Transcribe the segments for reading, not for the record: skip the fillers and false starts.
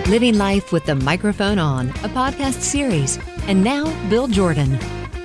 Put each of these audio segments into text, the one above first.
Living Life with the Microphone On, a podcast series. And now, Bill Jordan.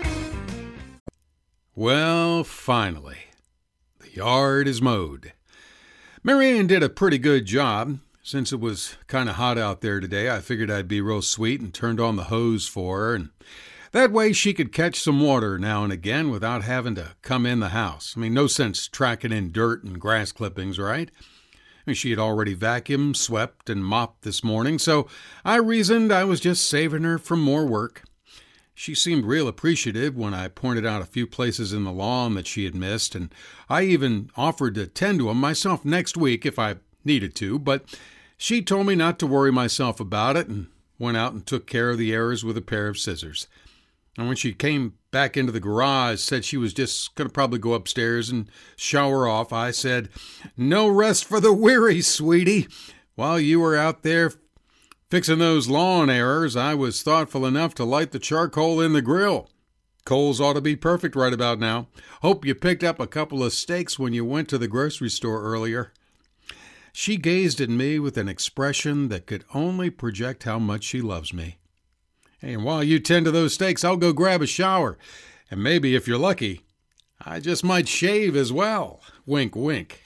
Well, finally, the yard is mowed. Marianne did a pretty good job. Since it was kind of hot out there today, I figured I'd be real sweet and turned on the hose for her, and that way she could catch some water now and again without having to come in the house. I mean, no sense tracking in dirt and grass clippings, right? I mean, she had already vacuumed, swept, and mopped this morning, so I reasoned I was just saving her from more work. She seemed real appreciative when I pointed out a few places in the lawn that she had missed, and I even offered to tend to them myself next week if I needed to, but she told me not to worry myself about it and went out and took care of the errors with a pair of scissors. And when she came back into the garage, said she was just going to probably go upstairs and shower off, I said, "No rest for the weary, sweetie. While you were out there fixing those lawn errors, I was thoughtful enough to light the charcoal in the grill. Coals ought to be perfect right about now. Hope you picked up a couple of steaks when you went to the grocery store earlier." She gazed at me with an expression that could only project how much she loves me. "Hey, and while you tend to those steaks, I'll go grab a shower. And maybe, if you're lucky, I just might shave as well. Wink, wink."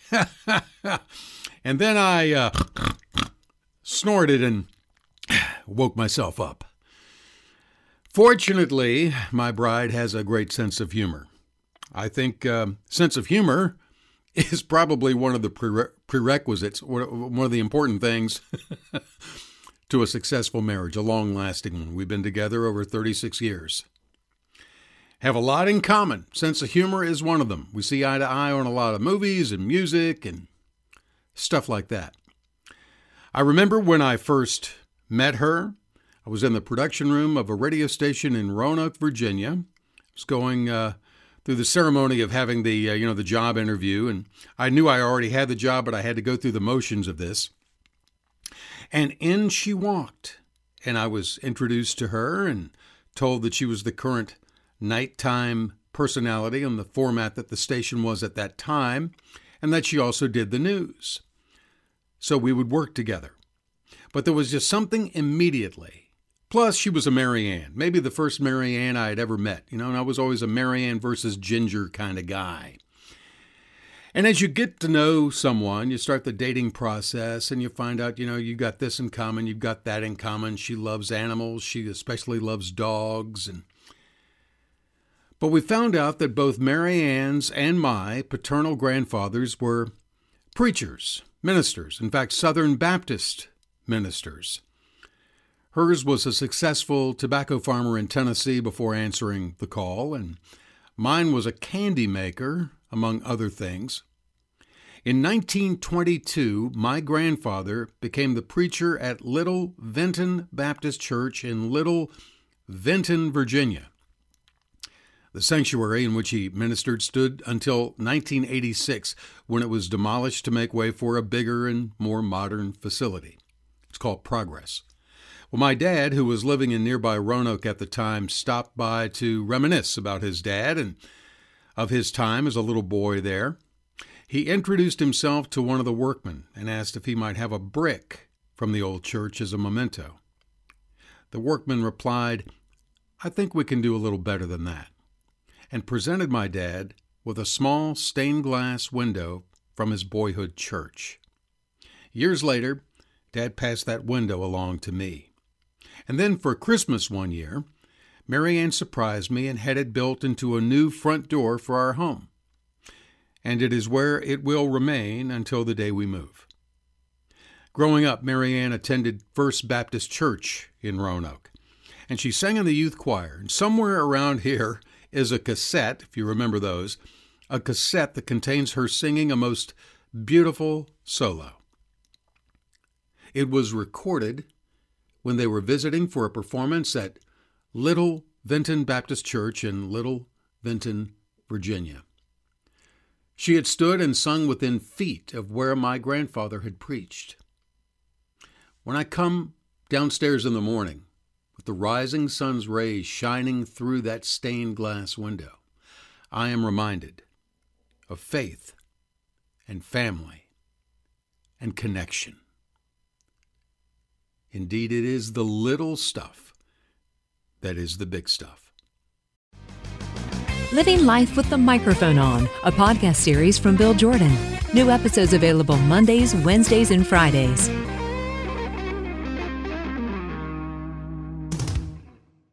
And then I snorted and woke myself up. Fortunately, my bride has a great sense of humor. I think sense of humor is probably one of the prerequisites, one of the important things to a successful marriage, a long-lasting one. We've been together over 36 years. Have a lot in common. Sense of humor is one of them. We see eye to eye on a lot of movies and music and stuff like that. I remember when I first met her, I was in the production room of a radio station in Roanoke, Virginia. I was going through the ceremony of having the job interview, and I knew I already had the job, but I had to go through the motions of this. And in she walked, and I was introduced to her and told that she was the current nighttime personality on the format that the station was at that time, and that she also did the news. So we would work together. But there was just something immediately. Plus, she was a Marianne, maybe the first Marianne I had ever met, and I was always a Marianne versus Ginger kind of guy. And as you get to know someone, you start the dating process and you find out, you got this in common, you've got that in common. She loves animals. She especially loves dogs. But we found out that both Marianne's and my paternal grandfathers were preachers, ministers, in fact, Southern Baptist ministers. Hers was a successful tobacco farmer in Tennessee before answering the call, and mine was a candy maker, among other things. In 1922, my grandfather became the preacher at Little Vinton Baptist Church in Little Vinton, Virginia. The sanctuary in which he ministered stood until 1986, when it was demolished to make way for a bigger and more modern facility. It's called Progress. Well, my dad, who was living in nearby Roanoke at the time, stopped by to reminisce about his dad and of his time as a little boy there. He introduced himself to one of the workmen and asked if he might have a brick from the old church as a memento. The workman replied, "I think we can do a little better than that," and presented my dad with a small stained glass window from his boyhood church. Years later, Dad passed that window along to me. And then for Christmas one year, Marianne surprised me and had it built into a new front door for our home. And it is where it will remain until the day we move. Growing up, Marianne attended First Baptist Church in Roanoke, and she sang in the youth choir. And somewhere around here is a cassette, if you remember those, a cassette that contains her singing a most beautiful solo. It was recorded when they were visiting for a performance at Little Vinton Baptist Church in Little Vinton, Virginia. She had stood and sung within feet of where my grandfather had preached. When I come downstairs in the morning, with the rising sun's rays shining through that stained glass window, I am reminded of faith and family and connection. Indeed, it is the little stuff that is the big stuff. Living Life with the Microphone On, a podcast series from Bill Jordan. New episodes available Mondays, Wednesdays, and Fridays.